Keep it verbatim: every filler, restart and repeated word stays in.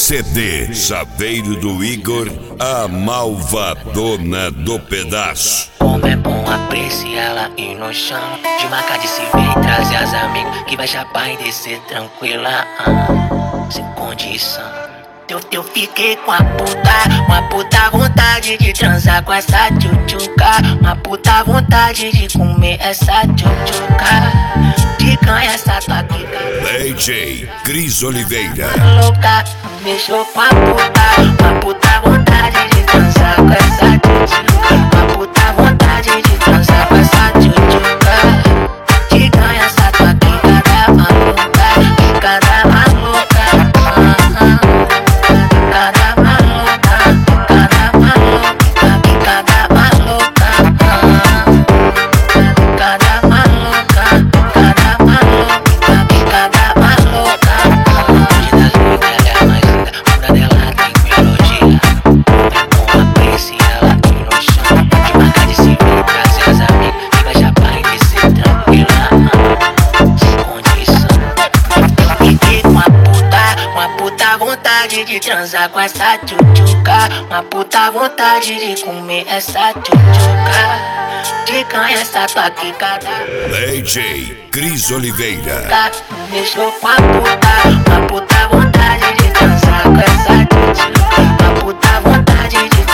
C D Chaveiro do Igor, a malvadona do pedaço. Como é bom apreciar ela e no chão, de marcar de se ver e trazer as amigas, que vai chapar e descer tranquila, ah, sem condição. Eu, eu fiquei com a puta, uma puta vontade de transar com essa tchutchuca, uma puta vontade de comer essa tchutchuca, de ganhar essa tua quica. D J Cris Oliveira. Louca, me deixou com a puta, uma puta vontade de transar com essa tchutchuca, uma puta vontade de transar com essa tchutchuca, de ganhar essa tua quica da maluca, quica da maluca. De transar com essa tchutchuca, uma puta vontade de comer essa tchutchuca, de ganhar essa tua quicada. D J Cris Oliveira. Me deixou com a puta, uma puta vontade de transar com essa tchutchuca, uma puta vontade de